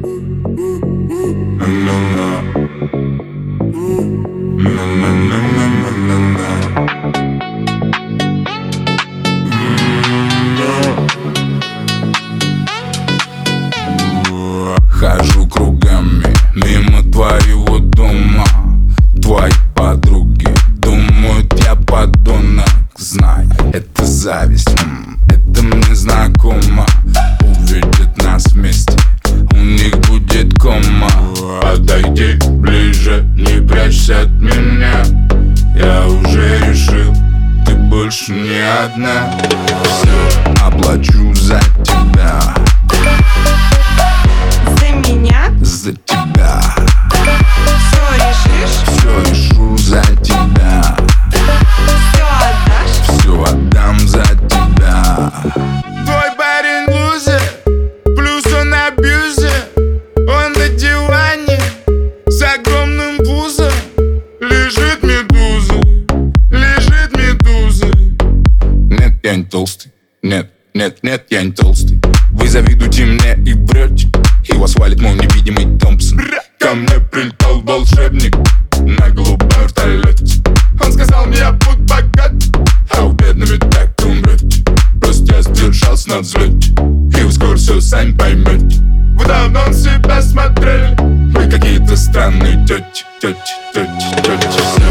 Хожу кругами мимо твоего дома. Твои подруги думают, я подонок. Знай, это зависть, это мне знакомо. Увидят нас вместе, у них будет кома. Подойди ближе, не прячься от меня. Я уже решил, ты больше не одна. Все оплачу за тебя. За тебя. Все решишь? Все решу за тебя. Все отдашь? Все отдам за тебя. Твой парень лузер, плюс он абьюзер. Он на диване с огромным пузом. Лежит медуза, лежит медуза. Нет, я не толстый. Нет, нет, нет, я не толстый. Вы завидуете мне и врете. Его свалит мой невидимый Томпсон. Ко мне прилетал волшебник на голубом вертолете. Он сказал мне, я буду богат, а у бедного так умрете. просто я сдержался на взлете. И вы скоро все сами поймете. Вы давно на себя смотрели. Вы какие-то странные тети, тети, тети, тети.